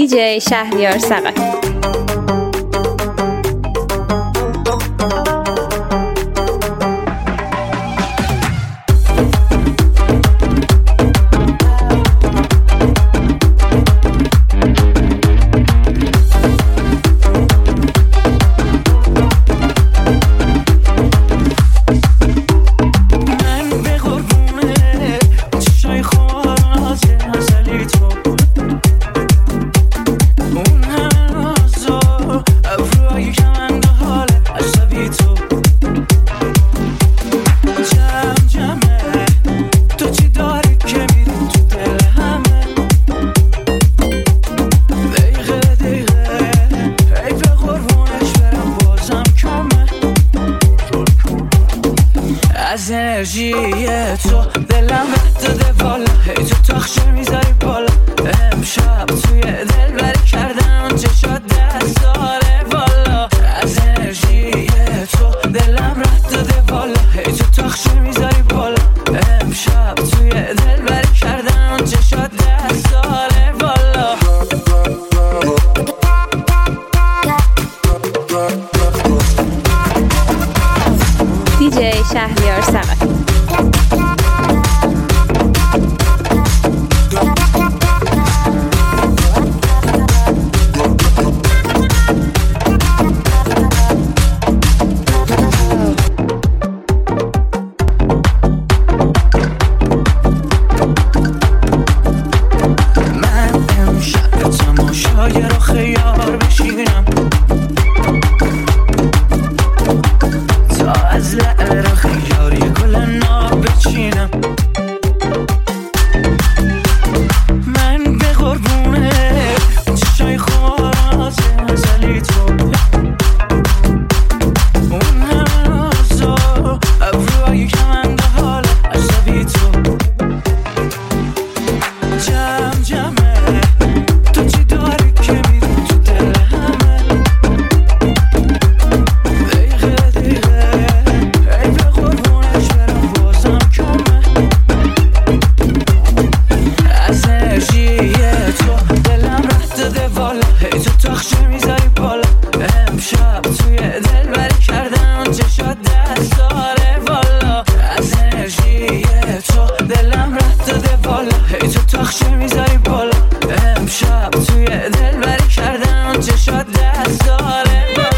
دی‌جی شهریار ثقفی. از انرژی تو دلم رد داده بالا، هی تو تاخچه میذاری بالا. امشب توی دل بری کردم چشات 10 ساله بالا. از انرژی تو دلم رد داده بالا، هی تو تاخچه میذاری بالا. امشب توی دل بری کردم چشات 10 ساله بالا. دی‌جی شهریار ثقفی. من امشب تماشای رو خیار بشینم، تا از لعل رو خیاری گل ناب بچینم. من به قربونه چشای خواهد ازلی تو، اون همه نازا ابروهای کمنده حال عصبی تو. جمع جمعه تو چی داری که میری تو دل همه. دقیقه دقیقه ای به قربونش برم بازم کمه. از انرژی تو دلم رد داده بالا، هی تو تاخچه میذاری بالا. امشب توی دل بری کردم چشات 10 ساله بالا. از انرژی تو دلم رد داده بالا، هی تو تاخچه میذاری بالا. امشب توی دل بری کردم چشات 10 ساله بالا.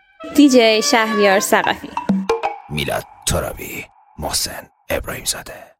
دی‌جی شهریار ثقفی. میلاد ترابی، محسن ابراهیم زاده.